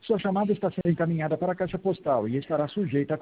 Sua chamada está sendo encaminhada para a caixa postal e estará sujeita a